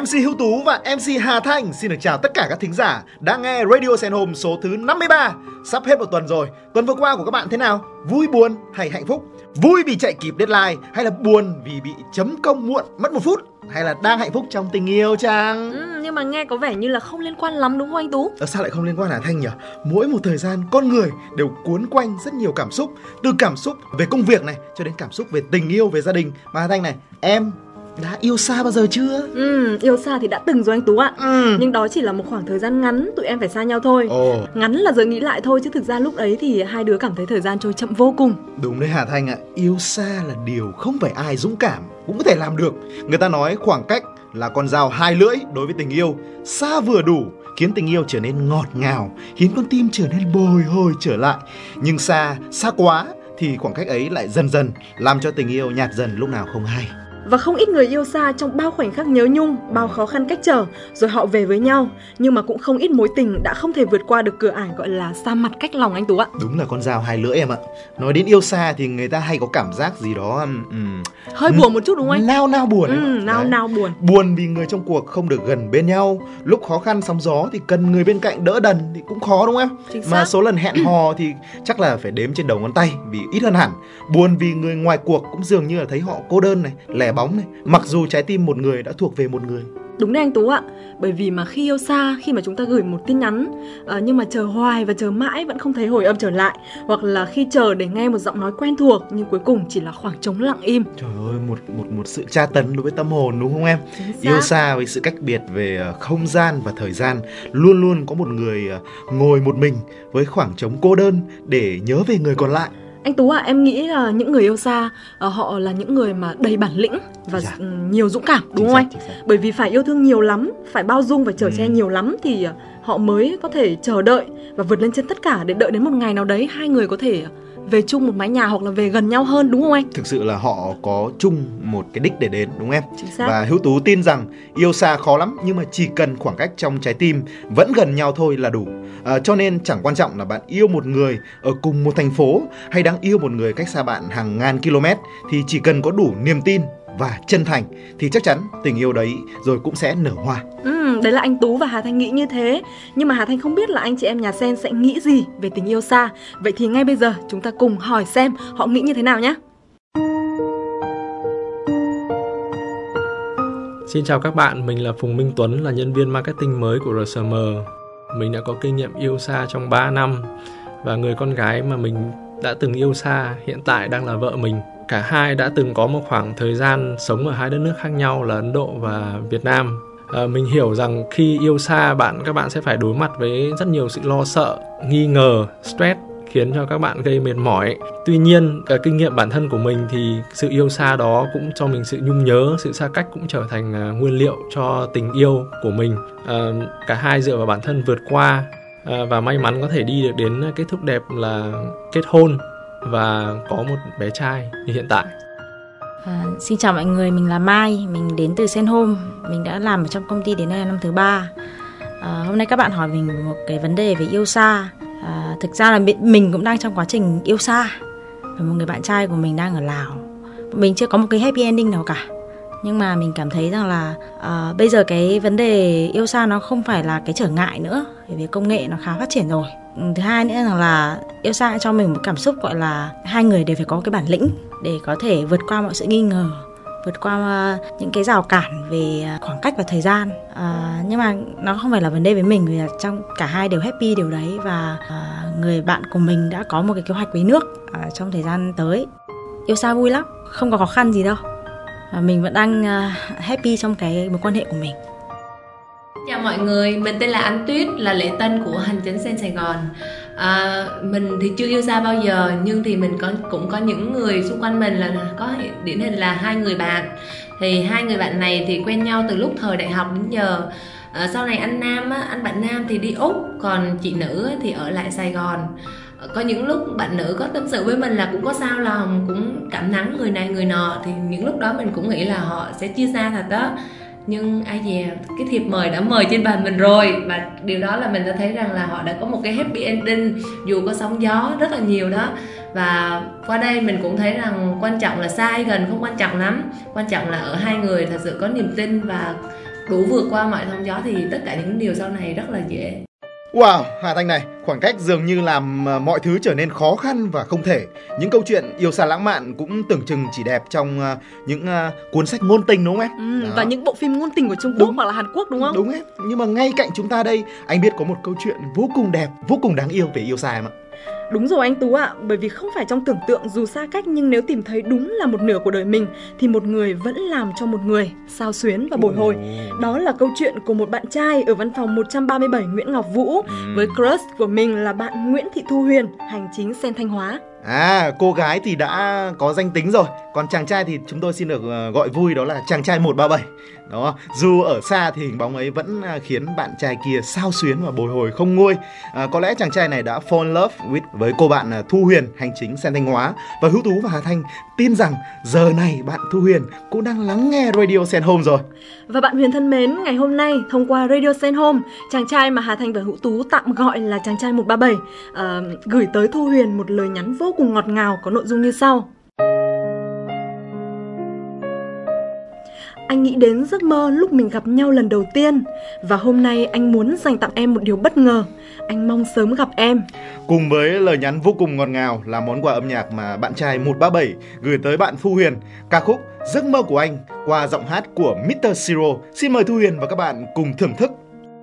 MC Hữu Tú và MC Hà Thanh xin được chào tất cả các thính giả đang nghe Radio Sen Home số thứ 53. Sắp hết một tuần rồi. Tuần vừa qua của các bạn thế nào? Vui, buồn hay hạnh phúc? Vui vì chạy kịp deadline hay là buồn vì bị chấm công muộn mất 1 phút? Hay là đang hạnh phúc trong tình yêu chăng? Nhưng mà nghe có vẻ như là không liên quan lắm đúng không anh Tú? Sao lại không liên quan hả Thanh nhỉ? Mỗi một thời gian con người đều cuốn quanh rất nhiều cảm xúc. Từ cảm xúc về công việc này cho đến cảm xúc về tình yêu, về gia đình. Mà Thanh này, em đã yêu xa bao giờ chưa? Yêu xa thì đã từng rồi anh Tú ạ. Nhưng đó chỉ là một khoảng thời gian ngắn tụi em phải xa nhau thôi. Ngắn là giờ nghĩ lại thôi, chứ thực ra lúc ấy thì hai đứa cảm thấy thời gian trôi chậm vô cùng. Đúng đấy Hà Thanh ạ. Yêu xa là điều không phải ai dũng cảm cũng có thể làm được. Người ta nói khoảng cách là con dao hai lưỡi đối với tình yêu. Xa vừa đủ khiến tình yêu trở nên ngọt ngào, khiến con tim trở nên bồi hồi trở lại. Nhưng xa quá thì khoảng cách ấy lại dần dần làm cho tình yêu nhạt dần lúc nào không hay. Và không ít người yêu xa trong bao khoảnh khắc nhớ nhung, bao khó khăn cách trở, rồi họ về với nhau. Nhưng mà cũng không ít mối tình đã không thể vượt qua được cửa ải gọi là xa mặt cách lòng anh Tú ạ. Đúng là con dao hai lưỡi em ạ. Nói đến yêu xa thì người ta hay có cảm giác gì đó hơi buồn một chút đúng không anh? Nao buồn. Nao buồn. Buồn vì người trong cuộc không được gần bên nhau. Lúc khó khăn sóng gió thì cần người bên cạnh đỡ đần thì cũng khó đúng không em? Mà số lần hẹn hò thì chắc là phải đếm trên đầu ngón tay vì ít hơn hẳn. Buồn vì người ngoài cuộc cũng dường như là thấy họ cô đơn này, lẻ bóng này, mặc dù trái tim một người đã thuộc về một người. Đúng đấy anh Tú ạ. Bởi vì mà khi yêu xa, khi mà chúng ta gửi một tin nhắn nhưng mà chờ hoài và chờ mãi vẫn không thấy hồi âm trở lại, hoặc là khi chờ để nghe một giọng nói quen thuộc nhưng cuối cùng chỉ là khoảng trống lặng im. Trời ơi, một sự tra tấn đối với tâm hồn đúng không em? Yêu xa với sự cách biệt về không gian và thời gian, luôn luôn có một người ngồi một mình với khoảng trống cô đơn để nhớ về người còn lại. Anh Tú ạ, em nghĩ là những người yêu xa họ là những người mà đầy bản lĩnh và nhiều dũng cảm đúng không anh? Bởi vì phải yêu thương nhiều lắm, phải bao dung và chở che nhiều lắm thì họ mới có thể chờ đợi và vượt lên trên tất cả để đợi đến một ngày nào đấy hai người có thể về chung một mái nhà hoặc là về gần nhau hơn đúng không anh? Thực sự là họ có chung một cái đích để đến đúng không em? Và Hữu Tú tin rằng yêu xa khó lắm nhưng mà chỉ cần khoảng cách trong trái tim vẫn gần nhau thôi là đủ. Cho nên chẳng quan trọng là bạn yêu một người ở cùng một thành phố hay đang yêu một người cách xa bạn hàng ngàn km, thì chỉ cần có đủ niềm tin và chân thành thì chắc chắn tình yêu đấy rồi cũng sẽ nở hoa. Đấy là anh Tú và Hà Thanh nghĩ như thế. Nhưng mà Hà Thanh không biết là anh chị em nhà Sen sẽ nghĩ gì về tình yêu xa. Vậy thì ngay bây giờ chúng ta cùng hỏi xem họ nghĩ như thế nào nhé. Xin chào các bạn, mình là Phùng Minh Tuấn, là nhân viên marketing mới của RSM. Mình đã có kinh nghiệm yêu xa trong 3 năm và người con gái mà mình đã từng yêu xa hiện tại đang là vợ mình. Cả hai đã từng có một khoảng thời gian sống ở hai đất nước khác nhau là Ấn Độ và Việt Nam. Mình hiểu rằng khi yêu xa các bạn sẽ phải đối mặt với rất nhiều sự lo sợ, nghi ngờ, stress khiến cho các bạn gây mệt mỏi. Tuy nhiên, kinh nghiệm bản thân của mình thì sự yêu xa đó cũng cho mình sự nhung nhớ, sự xa cách cũng trở thành nguyên liệu cho tình yêu của mình. Cả hai dựa vào bản thân vượt qua và may mắn có thể đi được đến kết thúc đẹp là kết hôn và có một bé trai như hiện tại. Xin chào mọi người, mình là Mai, mình đến từ Sen Home, mình đã làm ở trong công ty đến nay là năm thứ 3. Hôm nay các bạn hỏi mình một cái vấn đề về yêu xa. Thực ra là mình cũng đang trong quá trình yêu xa và một người bạn trai của mình đang ở Lào. Mình chưa có một cái happy ending nào cả. Nhưng mà mình cảm thấy rằng là bây giờ cái vấn đề yêu xa nó không phải là cái trở ngại nữa, bởi vì công nghệ nó khá phát triển rồi. Thứ hai nữa là yêu xa cho mình một cảm xúc gọi là hai người đều phải có cái bản lĩnh để có thể vượt qua mọi sự nghi ngờ, vượt qua những cái rào cản về khoảng cách và thời gian. Nhưng mà nó không phải là vấn đề với mình, vì là trong cả hai đều happy điều đấy. Và người bạn của mình đã có một cái kế hoạch với nước trong thời gian tới. Yêu xa vui lắm, không có khó khăn gì đâu. Mình vẫn đang happy trong cái mối quan hệ của mình. Chào mọi người, mình tên là Ánh Tuyết, là lễ tân của Hành Chính Sen Sài Gòn. Mình thì chưa yêu xa bao giờ, nhưng thì mình cũng có những người xung quanh mình là có điển hình là hai người bạn. Thì hai người bạn này thì quen nhau từ lúc thời đại học đến giờ. Sau này anh bạn nam thì đi Úc, còn chị nữ thì ở lại Sài Gòn. Có những lúc bạn nữ có tâm sự với mình là cũng có sao lòng, cũng cảm nắng người này người nọ, thì những lúc đó mình cũng nghĩ là họ sẽ chia xa thật đó. Nhưng ai dè, cái thiệp mời đã mời trên bàn mình rồi, và điều đó là mình đã thấy rằng là họ đã có một cái happy ending dù có sóng gió rất là nhiều đó. Và qua đây mình cũng thấy rằng quan trọng là xa hay gần không quan trọng lắm, quan trọng là ở hai người thật sự có niềm tin và đủ vượt qua mọi sóng gió thì tất cả những điều sau này rất là dễ. Wow, Hà Thanh này, khoảng cách dường như làm mọi thứ trở nên khó khăn và không thể. Những câu chuyện yêu xa lãng mạn cũng tưởng chừng chỉ đẹp trong những cuốn sách ngôn tình đúng không em? Và những bộ phim ngôn tình của Trung Quốc hoặc là Hàn Quốc đúng không? Đúng em. Nhưng mà ngay cạnh chúng ta đây, anh biết có một câu chuyện vô cùng đẹp, vô cùng đáng yêu về yêu xa em ạ. Đúng rồi anh Tú ạ, bởi vì không phải trong tưởng tượng dù xa cách nhưng nếu tìm thấy đúng là một nửa của đời mình thì một người vẫn làm cho một người xao xuyến và bồi hồi. Đó là câu chuyện của một bạn trai ở văn phòng 137 Nguyễn Ngọc Vũ với crush của mình là bạn Nguyễn Thị Thu Huyền, hành chính Sen Thanh Hóa. Cô gái thì đã có danh tính rồi, còn chàng trai thì chúng tôi xin được gọi vui đó là chàng trai 137. Đó, dù ở xa thì hình bóng ấy vẫn khiến bạn trai kia xao xuyến và bồi hồi không nguôi. Có lẽ chàng trai này đã fall in love với cô bạn Thu Huyền, hành chính Sen Thanh Hóa. Và Hữu Tú và Hà Thanh tin rằng giờ này bạn Thu Huyền cũng đang lắng nghe Radio Sen Home rồi. Và bạn Huyền thân mến, ngày hôm nay thông qua Radio Sen Home, chàng trai mà Hà Thanh và Hữu Tú tạm gọi là chàng trai 137 gửi tới Thu Huyền một lời nhắn vô cùng ngọt ngào có nội dung như sau. Anh nghĩ đến giấc mơ lúc mình gặp nhau lần đầu tiên và hôm nay anh muốn dành tặng em một điều bất ngờ. Anh mong sớm gặp em. Cùng với lời nhắn vô cùng ngọt ngào là món quà âm nhạc mà bạn trai 137 gửi tới bạn Thu Huyền, ca khúc Giấc mơ của anh qua giọng hát của Mr. Siro. Xin mời Thu Huyền và các bạn cùng thưởng thức.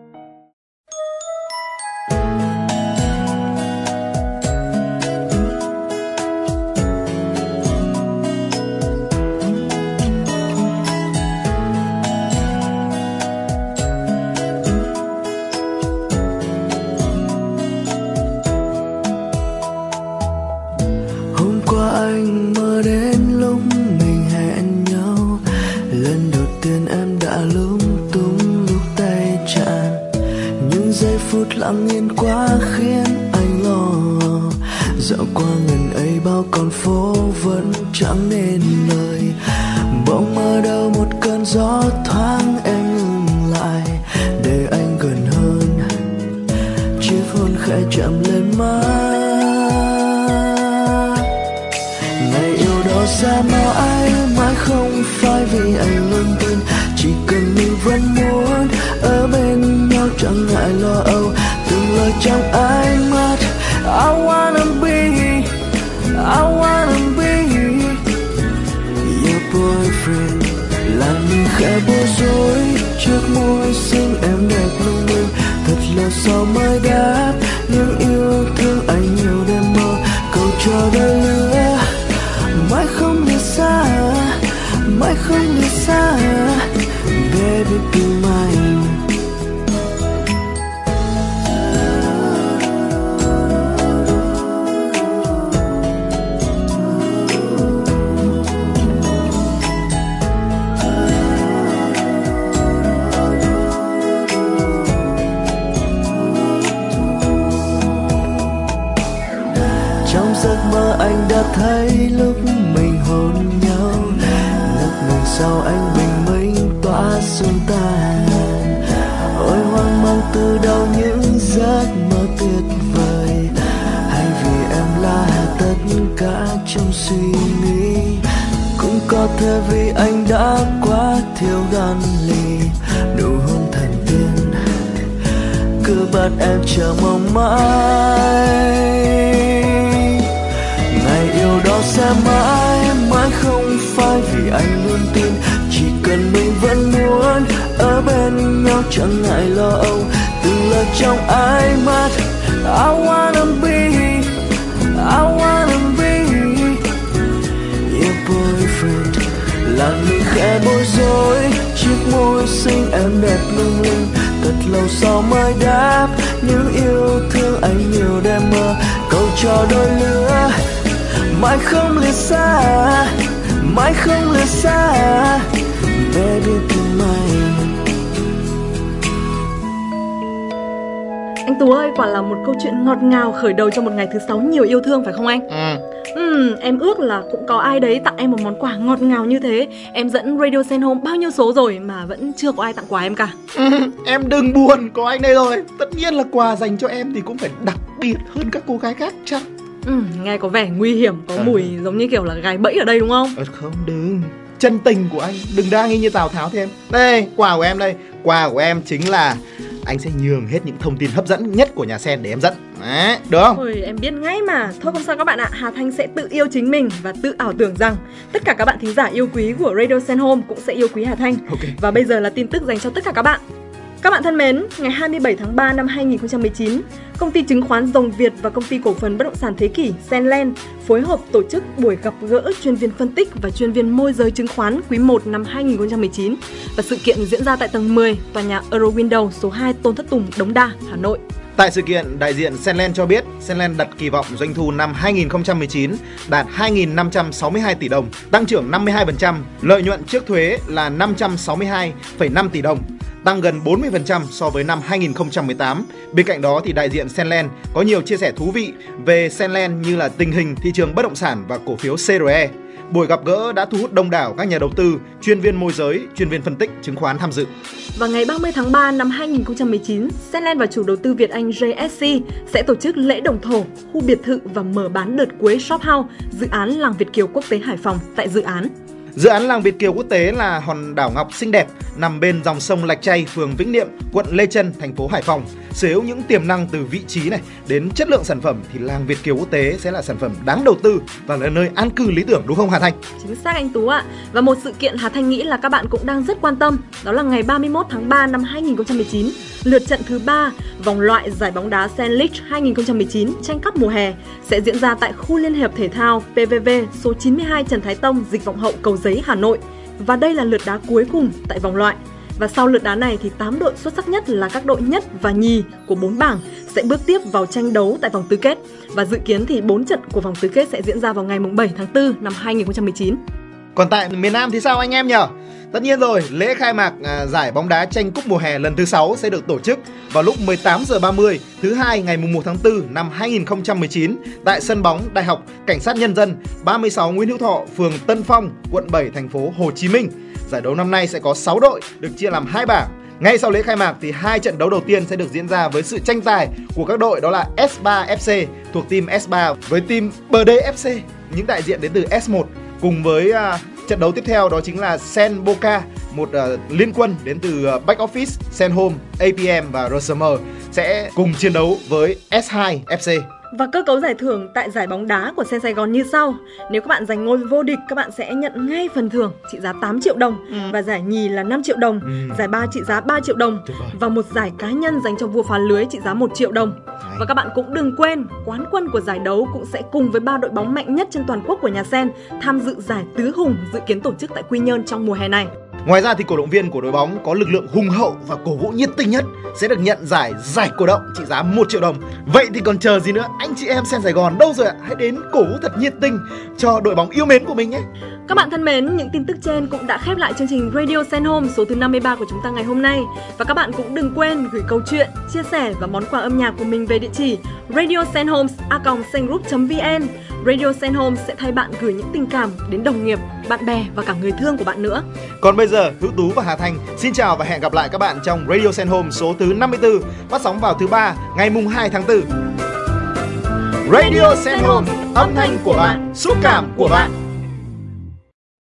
Lặng yên quá khiến anh lo. Dạo qua ngần ấy bao con phố vẫn chẳng nên lời. Bỗng mơ đâu một cơn gió thoáng em ngừng lại để anh gần hơn. Chiếc hôn khẽ chạm lên má. Ngày yêu đó xa mãi mãi không phải vì anh luôn tin. Chỉ cần mình vẫn muốn ở bên nhau chẳng ngại lo âu. Từng lời trong ánh mắt I wanna be your boyfriend. Làm mình khẽ bối rối trước môi xinh em đẹp lung linh. Thật lâu sau mới đáp những yêu thương anh nhiều đêm mơ. Câu chờ đợi lứa mãi không lìa xa, mãi không lìa xa. Baby be mine. Trong giấc mơ anh đã thấy lúc mình hôn nhau. Lúc mình sau anh bình minh tỏa xuân tàn. Ôi hoang mang từ đâu những giấc mơ tuyệt vời. Hay vì em là tất cả trong suy nghĩ. Cũng có thể vì anh đã quá thiếu gan lì. Nụ hôn thần tiên cứ bắt em chờ mong mãi. Ngày yêu đó sẽ mãi mãi không phải vì anh luôn tin. Chỉ cần mình vẫn muốn ở bên nhau chẳng ngại lo âu. Từng lời trong ánh mắt I wanna be your boyfriend. Làm mình khẽ bối rối chiếc môi xinh em đẹp lung linh. Thật lâu sau mới đáp những yêu thương anh nhiều đêm mơ. Câu trò đôi lứa mãi không lìa xa, mãi không lìa xa. Baby be mine. Anh Tú ơi, quả là một câu chuyện ngọt ngào khởi đầu cho một ngày thứ 6 nhiều yêu thương phải không anh? Em ước là cũng có ai đấy tặng em một món quà ngọt ngào như thế. Em dẫn Radio Sen Home bao nhiêu số rồi mà vẫn chưa có ai tặng quà em cả. Em đừng buồn, có anh đây rồi. Tất nhiên là quà dành cho em thì cũng phải đặc biệt hơn các cô gái khác chắc. Nghe có vẻ nguy hiểm, có mùi giống như kiểu là gài bẫy ở đây đúng không? Không, đừng. chân tình của anh. Đừng đa nghi như Tào Tháo thêm. Đây, quà của em đây. Quà của em chính là anh sẽ nhường hết những thông tin hấp dẫn nhất của nhà sen để em dẫn. Đấy, được không? Ôi, em biết ngay mà. Thôi không sao các bạn ạ. Hà Thanh sẽ tự yêu chính mình và tự ảo tưởng rằng tất cả các bạn thính giả yêu quý của Radio Sen Home cũng sẽ yêu quý Hà Thanh. Và bây giờ là tin tức dành cho tất cả các bạn. Các bạn thân mến, ngày 27 tháng 3 năm 2019, công ty chứng khoán Rồng Việt và công ty cổ phần bất động sản Thế Kỷ Senland phối hợp tổ chức buổi gặp gỡ chuyên viên phân tích và chuyên viên môi giới chứng khoán quý 1 năm 2019 và sự kiện diễn ra tại tầng 10 tòa nhà Eurowindow số 2 Tôn Thất Tùng, Đống Đa, Hà Nội. Tại sự kiện, đại diện Senland cho biết Senland đặt kỳ vọng doanh thu năm 2019 đạt 2.562 tỷ đồng, tăng trưởng 52%, lợi nhuận trước thuế là 562,5 tỷ đồng, tăng gần 40% so với năm 2018. Bên cạnh đó thì đại diện Senland có nhiều chia sẻ thú vị về Senland như là tình hình thị trường bất động sản và cổ phiếu CRE. Buổi gặp gỡ đã thu hút đông đảo các nhà đầu tư, chuyên viên môi giới, chuyên viên phân tích chứng khoán tham dự. Vào ngày 30 tháng 3 năm 2019, Senland và chủ đầu tư Việt Anh JSC sẽ tổ chức lễ động thổ, khu biệt thự và mở bán đợt cuối Shop House, dự án Làng Việt Kiều Quốc tế Hải Phòng tại dự án. Dự án Làng Việt Kiều Quốc tế là hòn đảo ngọc xinh đẹp nằm bên dòng sông Lạch Tray, phường Vĩnh Niệm, quận Lê Chân, thành phố Hải Phòng. Sở hữu những tiềm năng từ vị trí này đến chất lượng sản phẩm thì Làng Việt Kiều Quốc tế sẽ là sản phẩm đáng đầu tư và là nơi an cư lý tưởng, đúng không Hà Thanh? Chính xác anh Tú ạ. Và một sự kiện Hà Thanh nghĩ là các bạn cũng đang rất quan tâm, đó là ngày 31 tháng 3 năm 2019, lượt trận thứ 3 vòng loại giải bóng đá Sen League 2019 tranh cúp mùa hè sẽ diễn ra tại khu liên hiệp thể thao PVV số 92 Trần Thái Tông, Dịch Vọng Hậu, Cầu Giấy, Hà Nội. Và đây là lượt đá cuối cùng tại vòng loại. Và sau lượt đá này thì 8 đội xuất sắc nhất là các đội nhất và nhì của 4 bảng sẽ bước tiếp vào tranh đấu tại vòng tứ kết. Và dự kiến thì 4 trận của vòng tứ kết sẽ diễn ra vào ngày 7 tháng 4 năm 2019. Còn tại miền Nam thì sao anh em nhỉ? Tất nhiên rồi, lễ khai mạc giải bóng đá tranh cúp mùa hè lần thứ 6 sẽ được tổ chức vào lúc 18h30 thứ hai ngày 1 tháng 4 năm 2019 tại sân bóng Đại học Cảnh sát Nhân dân 36 Nguyễn Hữu Thọ, phường Tân Phong, quận 7, thành phố Hồ Chí Minh. Giải đấu năm nay sẽ có 6 đội được chia làm 2 bảng. Ngay sau lễ khai mạc thì 2 trận đấu đầu tiên sẽ được diễn ra với sự tranh tài của các đội, đó là S3 FC thuộc team S3 với team BD FC, những đại diện đến từ S1, cùng với trận đấu tiếp theo đó chính là Sen Boca, một liên quân đến từ Back Office, Sen Home, APM và RSM sẽ cùng chiến đấu với S2 FC. Và cơ cấu giải thưởng tại giải bóng đá của Sen Sài Gòn như sau. Nếu các bạn giành ngôi vô địch, các bạn sẽ nhận ngay phần thưởng trị giá 8 triệu đồng. Và giải nhì là 5 triệu đồng, giải ba trị giá 3 triệu đồng. Và một giải cá nhân dành cho vua phá lưới trị giá 1 triệu đồng. Và các bạn cũng đừng quên, quán quân của giải đấu cũng sẽ cùng với 3 đội bóng mạnh nhất trên toàn quốc của nhà Sen tham dự giải Tứ Hùng dự kiến tổ chức tại Quy Nhơn trong mùa hè này. Ngoài ra thì cổ động viên của đội bóng có lực lượng hùng hậu và cổ vũ nhiệt tình nhất sẽ được nhận giải cổ động trị giá 1 triệu đồng. Vậy thì còn chờ gì nữa, anh chị em Sen Sài Gòn đâu rồi ạ? Hãy đến cổ vũ thật nhiệt tình cho đội bóng yêu mến của mình nhé. Các bạn thân mến, những tin tức trên cũng đã khép lại chương trình Radio Sen Home số thứ 53 của chúng ta ngày hôm nay. Và các bạn cũng đừng quên gửi câu chuyện, chia sẻ và món quà âm nhạc của mình về địa chỉ radiosenhomes@sengroup.vn. Radio Sen Home sẽ thay bạn gửi những tình cảm đến đồng nghiệp, bạn bè và cả người thương của bạn nữa. Còn bây giờ, Hữu Tú và Hà Thanh xin chào và hẹn gặp lại các bạn trong Radio Sen Home số thứ 54 phát sóng vào thứ 3 ngày 2 tháng 4. Radio Sen Home, âm thanh của bạn, xúc cảm của bạn.